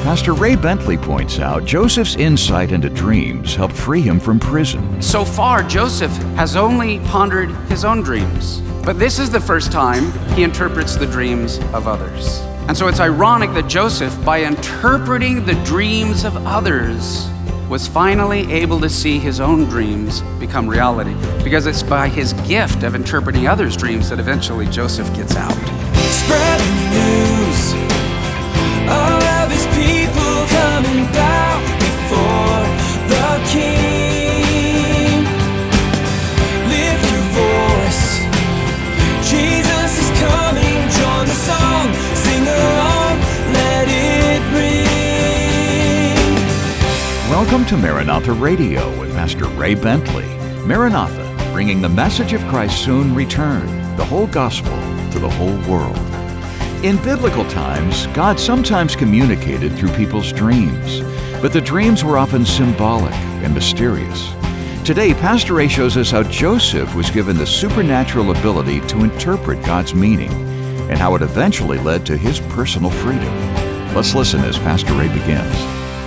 Pastor Ray Bentley points out Joseph's insight into dreams helped free him from prison. So far, Joseph has only pondered his own dreams, but this is the first time he interprets the dreams of others. And so it's ironic that Joseph, by interpreting the dreams of others, was finally able to see his own dreams become reality, because it's by his gift of interpreting others' dreams that eventually Joseph gets out. Spreading the news, all of his people coming down before the King. Lift your voice, Jesus is coming, join the song, sing along, let it ring. Welcome to Maranatha Radio with Pastor Ray Bentley. Maranatha, bringing the message of Christ's soon return, the whole gospel to the whole world. In biblical times, God sometimes communicated through people's dreams, but the dreams were often symbolic and mysterious. Today, Pastor Ray shows us how Joseph was given the supernatural ability to interpret God's meaning and how it eventually led to his personal freedom. Let's listen as Pastor Ray begins.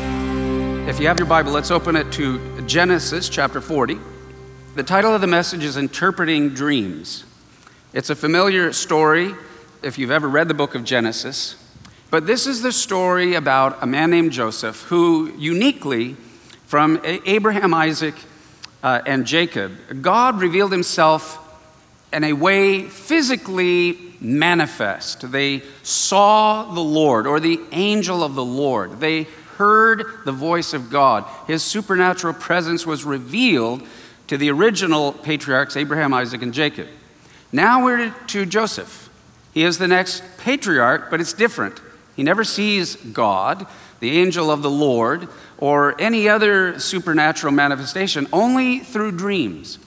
If you have your Bible, let's open it to Genesis chapter 40. The title of the message is Interpreting Dreams. It's a familiar story if you've ever read the book of Genesis, but this is the story about a man named Joseph who uniquely, from Abraham, Isaac, and Jacob, God revealed himself in a way physically manifest. They saw the Lord, or the angel of the Lord. They heard the voice of God. His supernatural presence was revealed to the original patriarchs, Abraham, Isaac, and Jacob. Now we're to Joseph. He is the next patriarch, but it's different. He never sees God, the angel of the Lord, or any other supernatural manifestation, only through dreams.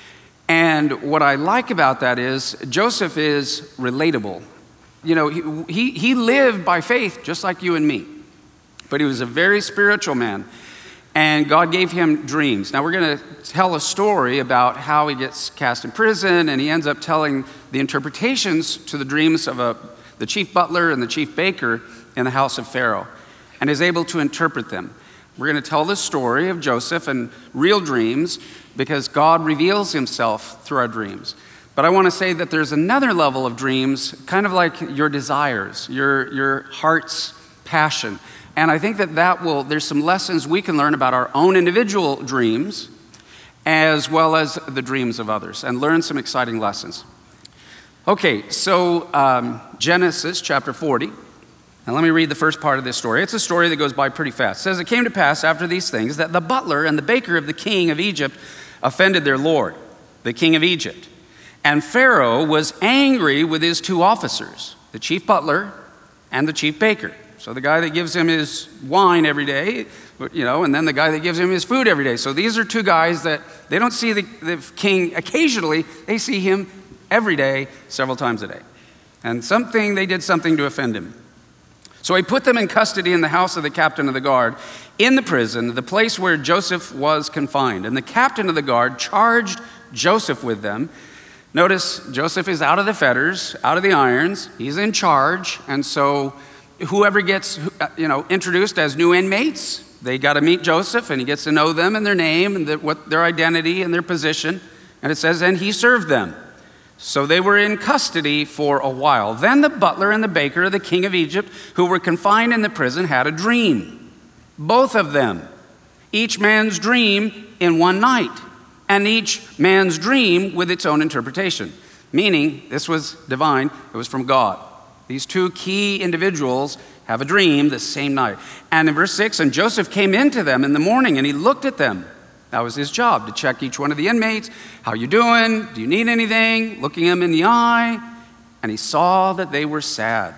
And what I like about that is Joseph is relatable. You know, he lived by faith just like you and me, but he was a very spiritual man. And God gave him dreams. Now we're going to tell a story about how he gets cast in prison, and he ends up telling the interpretations to the dreams of the chief butler and the chief baker in the house of Pharaoh, and is able to interpret them. We're going to tell the story of Joseph and real dreams because God reveals himself through our dreams. But I want to say that there's another level of dreams, kind of like your desires, your heart's passion. And I think there's some lessons we can learn about our own individual dreams as well as the dreams of others, and learn some exciting lessons. Okay, so Genesis chapter 40. And let me read the first part of this story. It's a story that goes by pretty fast. It says, "It came to pass after these things that the butler and the baker of the king of Egypt offended their lord, the king of Egypt. And Pharaoh was angry with his two officers, the chief butler and the chief baker." So the guy that gives him his wine every day, and then the guy that gives him his food every day. So these are two guys that they don't see the king occasionally, they see him every day, several times a day. And they did something to offend him. So he put them in custody in the house of the captain of the guard, in the prison, the place where Joseph was confined. And the captain of the guard charged Joseph with them. Notice, Joseph is out of the fetters, out of the irons, he's in charge, and so whoever gets, introduced as new inmates, they got to meet Joseph, and he gets to know them and their name and what their identity and their position. And it says, and he served them. So they were in custody for a while. Then the butler and the baker of the king of Egypt, who were confined in the prison, had a dream. Both of them. Each man's dream in one night. And each man's dream with its own interpretation. Meaning, this was divine, it was from God. These two key individuals have a dream the same night. And in verse 6, and Joseph came into them in the morning, and he looked at them. That was his job, to check each one of the inmates. How you doing? Do you need anything? Looking them in the eye. And he saw that they were sad.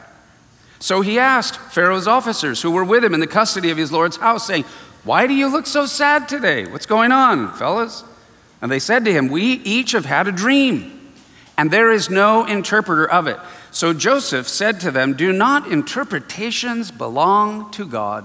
So he asked Pharaoh's officers who were with him in the custody of his Lord's house, saying, "Why do you look so sad today? What's going on, fellas?" And they said to him, "We each have had a dream, and there is no interpreter of it." So Joseph said to them, "Do not interpretations belong to God?"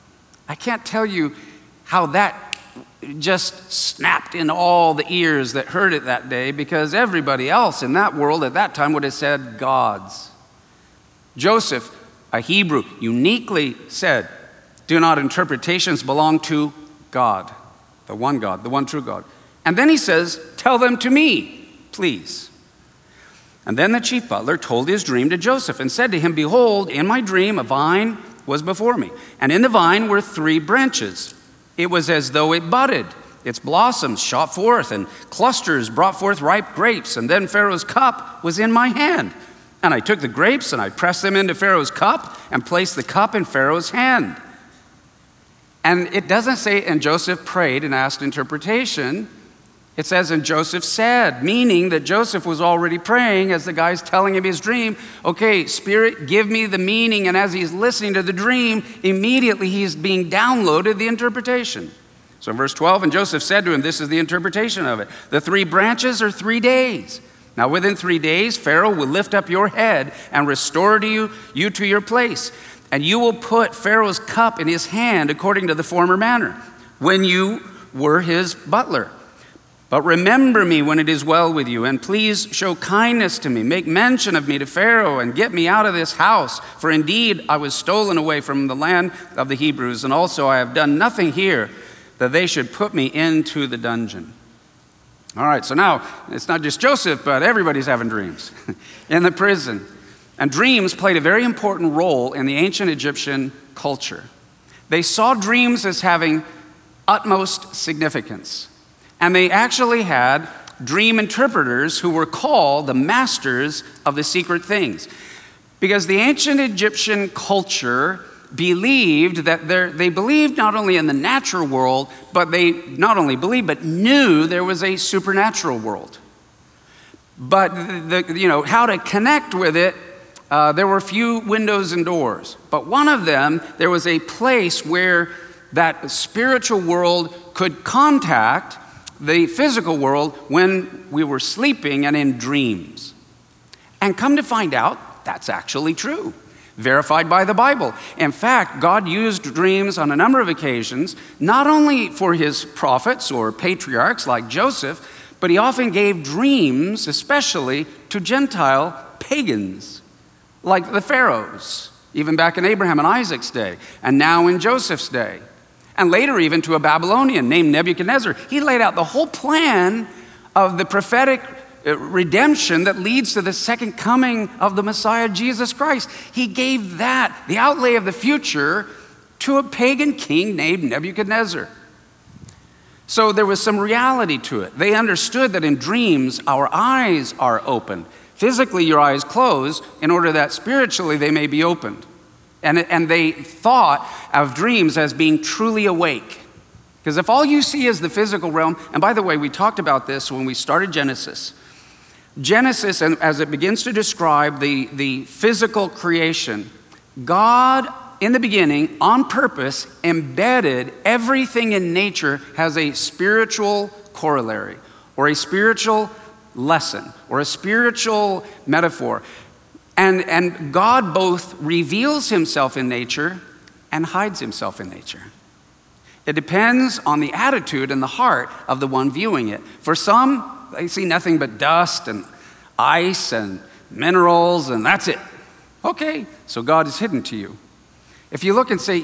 I can't tell you how that just snapped in all the ears that heard it that day, because everybody else in that world at that time would have said God's. Joseph, a Hebrew, uniquely said, Do not interpretations belong to God, the one true God? And then he says, tell them to me, please. And then the chief butler told his dream to Joseph and said to him, behold, in my dream a vine was before me, and in the vine were 3 branches. It was as though it budded. Its blossoms shot forth, and clusters brought forth ripe grapes. And then Pharaoh's cup was in my hand. And I took the grapes, and I pressed them into Pharaoh's cup, and placed the cup in Pharaoh's hand. And it doesn't say, and Joseph prayed and asked interpretation. It says, and Joseph said, meaning that Joseph was already praying as the guy's telling him his dream. Okay, Spirit, give me the meaning. And as he's listening to the dream, immediately he's being downloaded the interpretation. So in verse 12, and Joseph said to him, this is the interpretation of it. The 3 branches are 3 days. Now within 3 days, Pharaoh will lift up your head and restore to you to your place. And you will put Pharaoh's cup in his hand according to the former manner, when you were his butler. But remember me when it is well with you, and please show kindness to me. Make mention of me to Pharaoh, and get me out of this house. For indeed I was stolen away from the land of the Hebrews, and also I have done nothing here that they should put me into the dungeon. All right, so now it's not just Joseph, but everybody's having dreams in the prison. And dreams played a very important role in the ancient Egyptian culture. They saw dreams as having utmost significance. And they actually had dream interpreters who were called the masters of the secret things. Because the ancient Egyptian culture believed that they believed not only in the natural world, but they not only believed, but knew there was a supernatural world. But how to connect with it, there were few windows and doors. But one of them, there was a place where that spiritual world could contact the physical world when we were sleeping and in dreams. And come to find out, that's actually true, verified by the Bible. In fact, God used dreams on a number of occasions, not only for his prophets or patriarchs like Joseph, but he often gave dreams, especially to Gentile pagans, like the pharaohs, even back in Abraham and Isaac's day, and now in Joseph's day. And later even to a Babylonian named Nebuchadnezzar. He laid out the whole plan of the prophetic redemption that leads to the second coming of the Messiah, Jesus Christ. He gave that, the outlay of the future, to a pagan king named Nebuchadnezzar. So there was some reality to it. They understood that in dreams, our eyes are opened. Physically, your eyes close in order that spiritually they may be opened. And they thought of dreams as being truly awake. Because if all you see is the physical realm, and by the way, we talked about this when we started Genesis. Genesis, and as it begins to describe the physical creation, God, in the beginning, on purpose, embedded everything in nature has a spiritual corollary, or a spiritual lesson, or a spiritual metaphor. And God both reveals himself in nature and hides himself in nature. It depends on the attitude and the heart of the one viewing it. For some, they see nothing but dust and ice and minerals, and that's it. Okay, so God is hidden to you. If you look and say,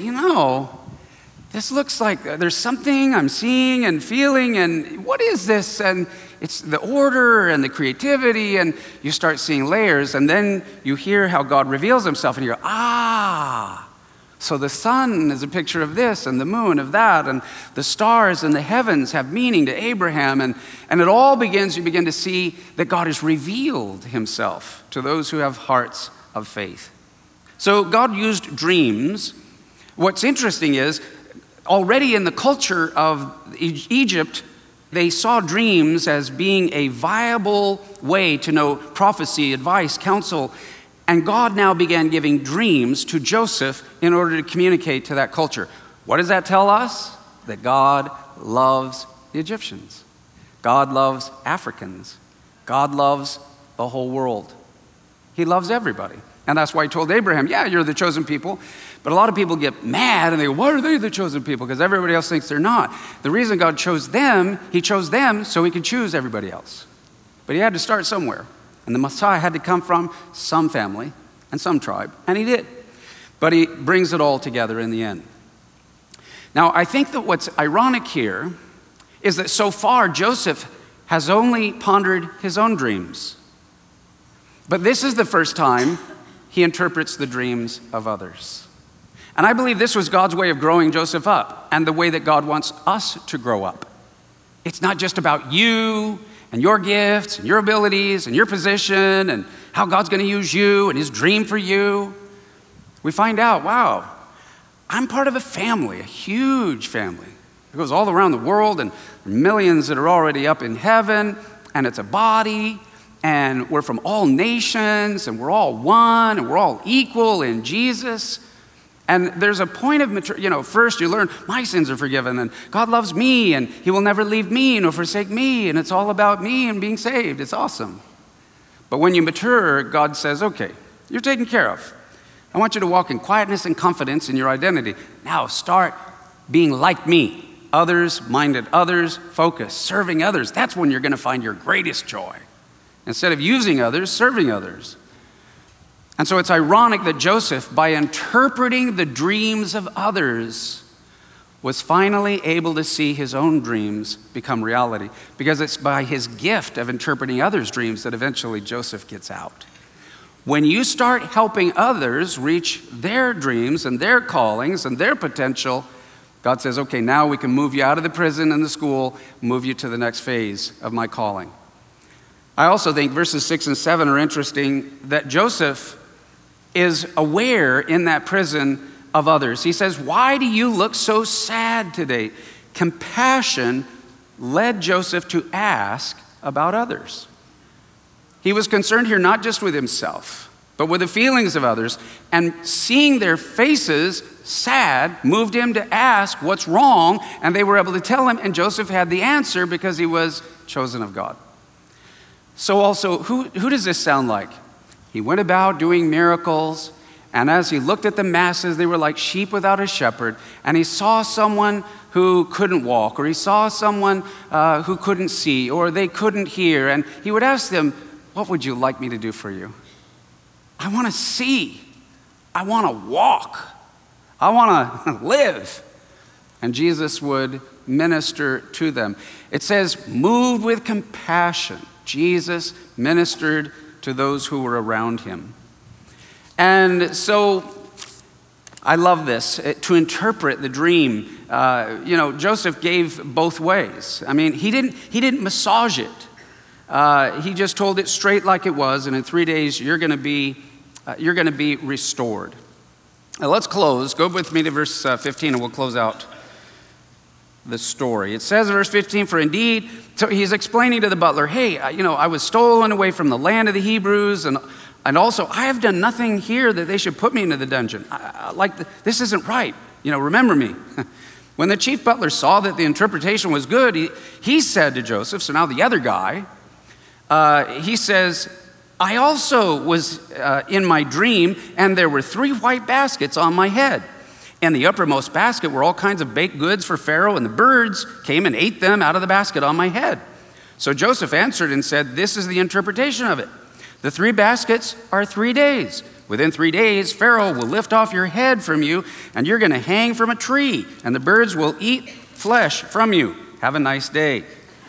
this looks like there's something I'm seeing and feeling, and what is this? And it's the order and the creativity, and you start seeing layers, and then you hear how God reveals himself, and you go, so the sun is a picture of this, and the moon of that, and the stars and the heavens have meaning to Abraham, and it all begins, you begin to see that God has revealed himself to those who have hearts of faith. So God used dreams. What's interesting is, already in the culture of Egypt, they saw dreams as being a viable way to know prophecy, advice, counsel. And God now began giving dreams to Joseph in order to communicate to that culture. What does that tell us? That God loves the Egyptians. God loves Africans. God loves the whole world. He loves everybody. And that's why he told Abraham, you're the chosen people. But a lot of people get mad and they go, why are they the chosen people? Because everybody else thinks they're not. The reason God chose them, he chose them so he could choose everybody else. But he had to start somewhere. And the Messiah had to come from some family and some tribe. And he did. But he brings it all together in the end. Now, I think that what's ironic here is that so far Joseph has only pondered his own dreams. But this is the first time he interprets the dreams of others. And I believe this was God's way of growing Joseph up and the way that God wants us to grow up. It's not just about you and your gifts and your abilities and your position and how God's going to use you and his dream for you. We find out, wow, I'm part of a family, a huge family. It goes all around the world, and millions that are already up in heaven, and it's a body, and we're from all nations, and we're all one, and we're all equal in Jesus. And there's a point of maturity. First you learn, my sins are forgiven, and God loves me, and he will never leave me nor forsake me, and it's all about me and being saved. It's awesome. But when you mature, God says, okay, you're taken care of. I want you to walk in quietness and confidence in your identity. Now start being like me. Others-minded, others-focused, serving others. That's when you're going to find your greatest joy. Instead of using others, serving others. And so it's ironic that Joseph, by interpreting the dreams of others, was finally able to see his own dreams become reality. Because it's by his gift of interpreting others' dreams that eventually Joseph gets out. When you start helping others reach their dreams and their callings and their potential, God says, okay, now we can move you out of the prison and the school, move you to the next phase of my calling. I also think verses 6 and 7 are interesting, that Joseph is aware in that prison of others. He says, why do you look so sad today? Compassion led Joseph to ask about others. He was concerned here not just with himself, but with the feelings of others, and seeing their faces sad moved him to ask what's wrong, and they were able to tell him, and Joseph had the answer because he was chosen of God. So also, who does this sound like? He went about doing miracles, and as he looked at the masses, they were like sheep without a shepherd, and he saw someone who couldn't walk, or he saw someone who couldn't see, or they couldn't hear, and he would ask them, what would you like me to do for you? I want to see. I want to walk. I want to live. And Jesus would minister to them. It says, moved with compassion, Jesus ministered to those who were around him. And so I love this, to interpret the dream. Joseph gave both ways. I mean, he didn't massage it. He just told it straight like it was, and in 3 days you're going to be restored. Now let's close. Go with me to verse 15, and we'll close out the story. It says in verse 15, for indeed, so he's explaining to the butler, hey, I was stolen away from the land of the Hebrews, and also I have done nothing here that they should put me into the dungeon. This isn't right. Remember me. When the chief butler saw that the interpretation was good, he said to Joseph, so now the other guy, he says, I also was in my dream, and there were 3 white baskets on my head. In the uppermost basket were all kinds of baked goods for Pharaoh, and the birds came and ate them out of the basket on my head. So Joseph answered and said, this is the interpretation of it. The 3 baskets are 3 days. Within 3 days, Pharaoh will lift off your head from you, and you're going to hang from a tree, and the birds will eat flesh from you. Have a nice day.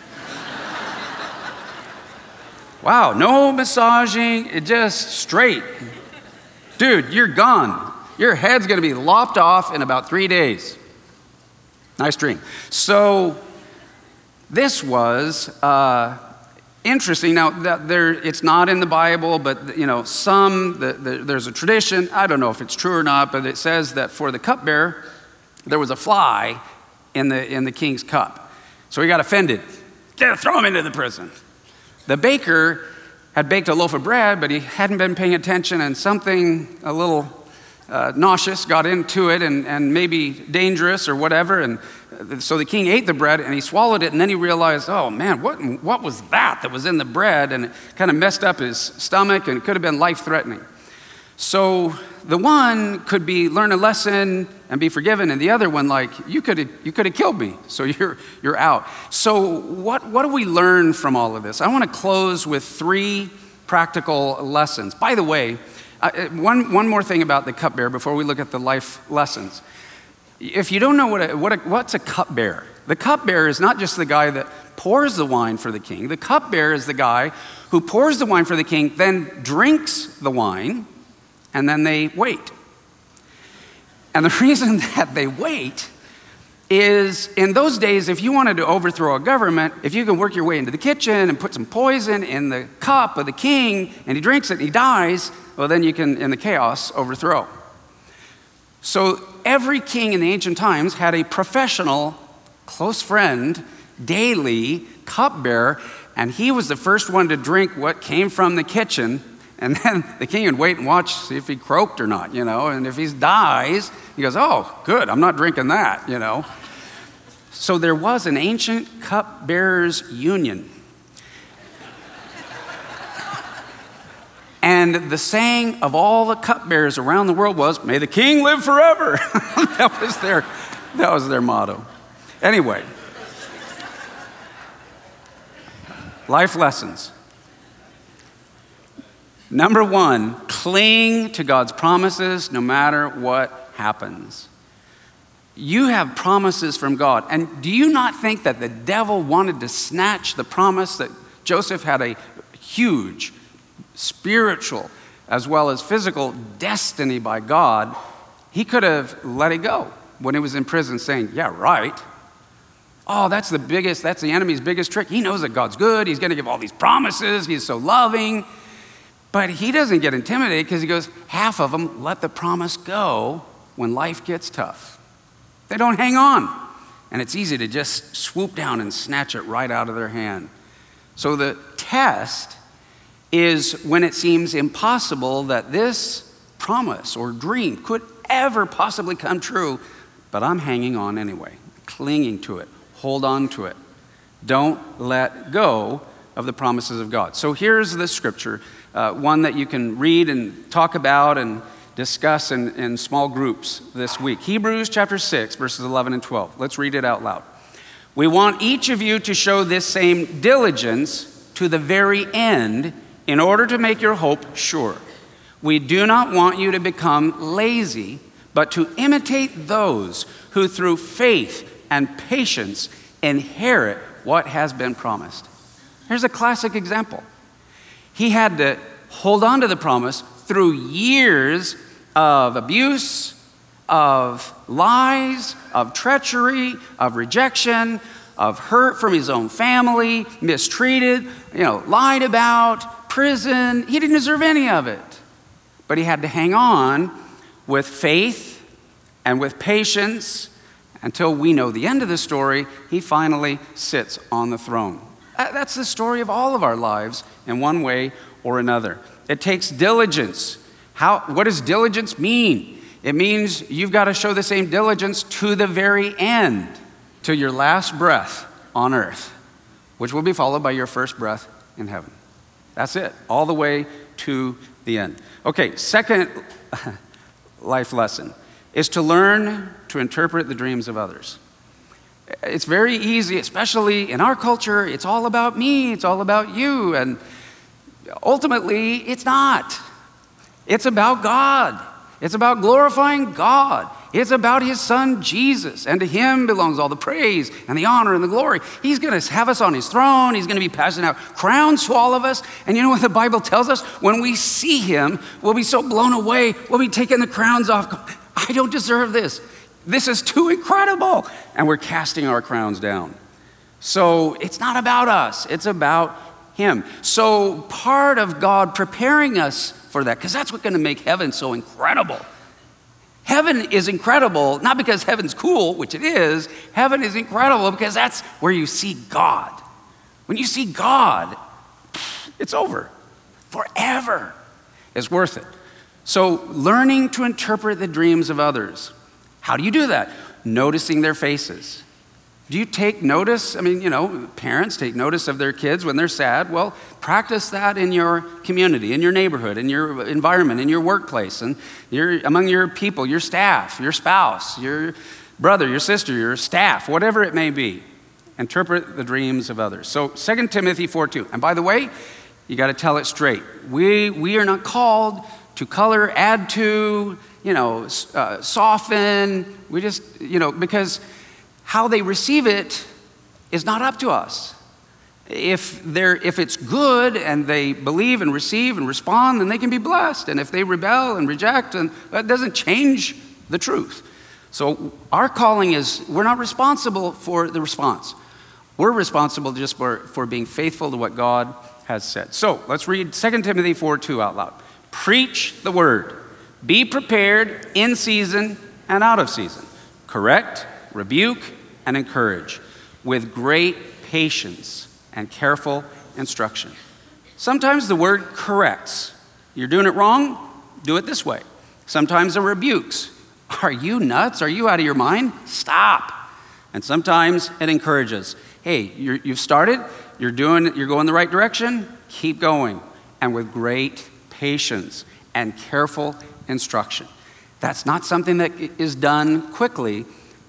Wow, no massaging, it just straight. Dude, you're gone. Your head's going to be lopped off in about 3 days. Nice dream. So this was interesting. Now, it's not in the Bible, but there's a tradition. I don't know if it's true or not, but it says that for the cupbearer, there was a fly in the king's cup. So he got offended. Throw him into the prison. The baker had baked a loaf of bread, but he hadn't been paying attention, and something a little nauseous got into it, and maybe dangerous or whatever. And so the king ate the bread, and he swallowed it, and then he realized, oh man, what was that was in the bread? And it kind of messed up his stomach, and it could have been life-threatening. So the one could be learn a lesson and be forgiven, and the other one, like, you could have killed me, so you're out. So what do we learn from all of this? I want to close with 3 practical lessons. By the way, one more thing about the cupbearer before we look at the life lessons. If you don't know what's a cupbearer, the cupbearer is not just the guy that pours the wine for the king. The cupbearer is the guy who pours the wine for the king, then drinks the wine, and then they wait. And the reason that they wait is, in those days, if you wanted to overthrow a government, if you can work your way into the kitchen and put some poison in the cup of the king, and he drinks it and he dies, well, then you can, in the chaos, overthrow. So every king in the ancient times had a professional, close friend, daily cupbearer, and he was the first one to drink what came from the kitchen, and then the king would wait and watch, see if he croaked or not, and if he dies, he goes, oh, good, I'm not drinking that, So there was an ancient cupbearers union. And the saying of all the cupbearers around the world was, may the king live forever. That was their motto. Anyway, life lessons. Number one, cling to God's promises no matter what happens. You have promises from God. And do you not think that the devil wanted to snatch the promise that Joseph had a huge spiritual as well as physical destiny by God? He could have let it go when he was in prison saying, yeah, right. Oh, that's the enemy's biggest trick. He knows that God's good. He's going to give all these promises. He's so loving. But he doesn't get intimidated because he goes, half of them let the promise go when life gets tough. They don't hang on. And it's easy to just swoop down and snatch it right out of their hand. So the test is when it seems impossible that this promise or dream could ever possibly come true, but I'm hanging on anyway, clinging to it. Hold on to it. Don't let go of the promises of God. So here's the scripture, one that you can read and talk about and discuss in small groups this week. Hebrews chapter 6, verses 11 and 12. Let's read it out loud. We want each of you to show this same diligence to the very end in order to make your hope sure. We do not want you to become lazy, but to imitate those who through faith and patience inherit what has been promised. Here's a classic example. He had to hold on to the promise through years of abuse, of lies, of treachery, of rejection, of hurt from his own family, mistreated, lied about, prison. He didn't deserve any of it. But he had to hang on with faith and with patience until we know the end of the story. He finally sits on the throne. That's the story of all of our lives in one way or another. It takes diligence. What does diligence mean? It means you've got to show the same diligence to the very end, to your last breath on earth, which will be followed by your first breath in heaven. That's it, all the way to the end. Okay, second life lesson is to learn to interpret the dreams of others. It's very easy, especially in our culture. It's all about me, it's all about you, and ultimately, it's not. It's about God. It's about glorifying God. It's about his son, Jesus, and to him belongs all the praise and the honor and the glory. He's going to have us on his throne. He's going to be passing out crowns to all of us. And you know what the Bible tells us? When we see him, we'll be so blown away. We'll be taking the crowns off. I don't deserve this. This is too incredible. And we're casting our crowns down. So it's not about us. It's about him. So part of God preparing us for that, because that's what's going to make heaven so incredible. Heaven is incredible, not because heaven's cool, which it is. Heaven is incredible because that's where you see God. When you see God, it's over. Forever. It's worth it. So learning to interpret the dreams of others. How do you do that? Noticing their faces. Do you take notice? Parents take notice of their kids when they're sad. Well, practice that in your community, in your neighborhood, in your environment, in your workplace, and among your people, your staff, your spouse, your brother, your sister, your staff, whatever it may be. Interpret the dreams of others. So 2 Timothy 4:2. And by the way, you got to tell it straight. We are not called to color, add to, soften. We just, because how they receive it is not up to us. If it's good and they believe and receive and respond, then they can be blessed. And if they rebel and reject, and that doesn't change the truth. So our calling is, we're not responsible for the response. We're responsible just for being faithful to what God has said. So let's read 2 Timothy 4:2 out loud. Preach the word. Be prepared in season and out of season. Correct, rebuke, and encourage with great patience and careful instruction. Sometimes the word corrects. You're doing it wrong, do it this way. Sometimes it rebukes. Are you nuts? Are you out of your mind? Stop. And sometimes it encourages. Hey, you've started, you're going the right direction, keep going. And with great patience and careful instruction. That's not something that is done quickly.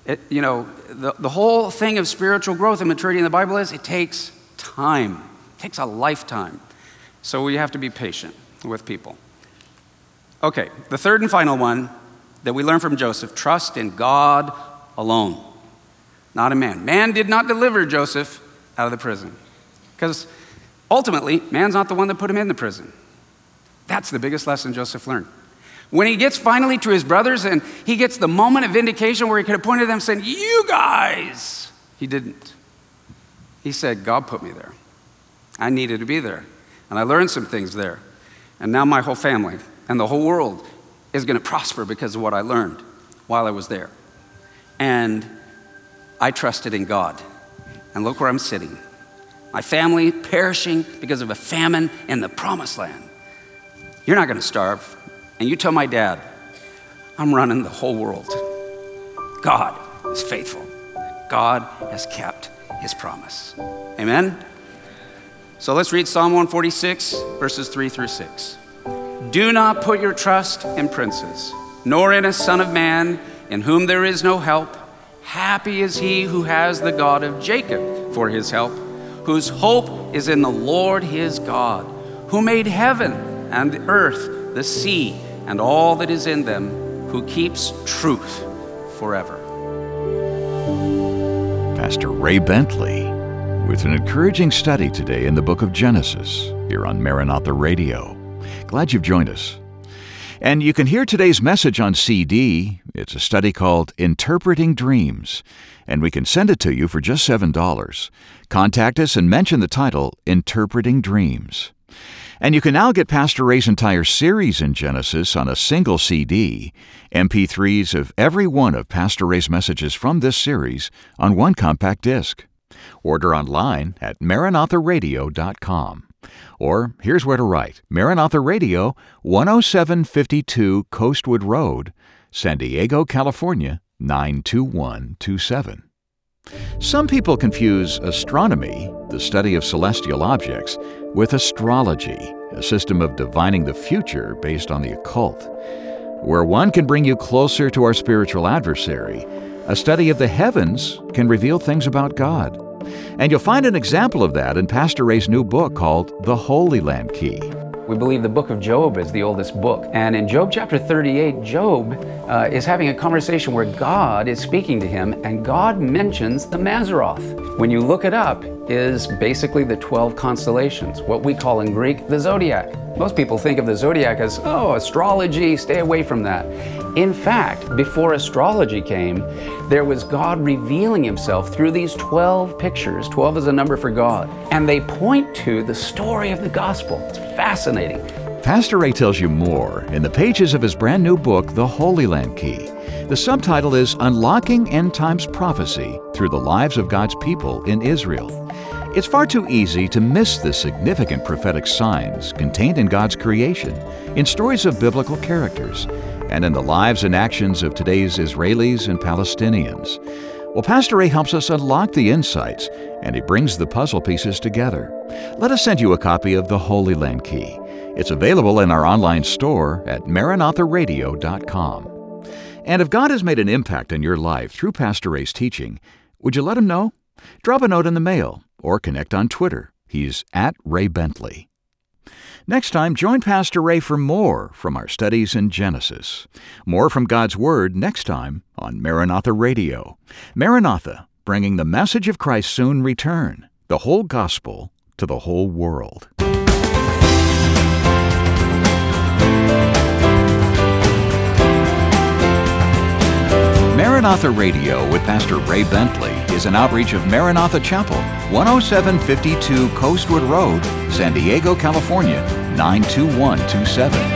The whole thing of spiritual growth and maturity in the Bible is it takes time. It takes a lifetime. So we have to be patient with people. Okay, the third and final one that we learn from Joseph, trust in God alone, not in man. Man did not deliver Joseph out of the prison because ultimately, man's not the one that put him in the prison. That's the biggest lesson Joseph learned. When he gets finally to his brothers and he gets the moment of vindication where he could have pointed to them saying, you guys, he didn't. He said, God put me there. I needed to be there. And I learned some things there. And now my whole family and the whole world is going to prosper because of what I learned while I was there. And I trusted in God. And look where I'm sitting. My family perishing because of a famine in the promised land. You're not going to starve. And you tell my dad, I'm running the whole world. God is faithful. God has kept his promise. Amen? So let's read Psalm 146, verses 3-6. Do not put your trust in princes, nor in a son of man, in whom there is no help. Happy is he who has the God of Jacob for his help, whose hope is in the Lord his God, who made heaven and the earth, the sea, and all that is in them, who keeps truth forever. Pastor Ray Bentley with an encouraging study today in the book of Genesis here on Maranatha Radio. Glad you've joined us. And you can hear today's message on CD. It's a study called Interpreting Dreams, and we can send it to you for just $7. Contact us and mention the title, Interpreting Dreams. And you can now get Pastor Ray's entire series in Genesis on a single CD, MP3s of every one of Pastor Ray's messages from this series on one compact disc. Order online at maranatharadio.com. Or here's where to write. Maranatha Radio, 10752 Coastwood Road, San Diego, California, 92127. Some people confuse astronomy, the study of celestial objects, with astrology, a system of divining the future based on the occult. Where one can bring you closer to our spiritual adversary, a study of the heavens can reveal things about God. And you'll find an example of that in Pastor Ray's new book called The Holy Land Key. We believe the book of Job is the oldest book. And in Job chapter 38, Job is having a conversation where God is speaking to him, and God mentions the Mazzaroth. When you look it up, is basically the 12 constellations, what we call in Greek the zodiac. Most people think of the zodiac as, astrology, stay away from that. In fact, before astrology came, there was God revealing himself through these 12 pictures. 12 is a number for God. And they point to the story of the gospel. It's fascinating. Pastor Ray tells you more in the pages of his brand new book, The Holy Land Key. The subtitle is Unlocking End Times Prophecy Through the Lives of God's People in Israel. It's far too easy to miss the significant prophetic signs contained in God's creation, in stories of biblical characters, and in the lives and actions of today's Israelis and Palestinians. Well, Pastor Ray helps us unlock the insights, and he brings the puzzle pieces together. Let us send you a copy of The Holy Land Key. It's available in our online store at maranatharadio.com. And if God has made an impact in your life through Pastor Ray's teaching, would you let him know? Drop a note in the mail or connect on Twitter. He's at Ray Bentley. Next time, join Pastor Ray for more from our studies in Genesis. More from God's Word next time on Maranatha Radio. Maranatha, bringing the message of Christ's soon return, the whole gospel to the whole world. Maranatha Radio with Pastor Ray Bentley is an outreach of Maranatha Chapel, 10752 Coastwood Road, San Diego, California, 92127.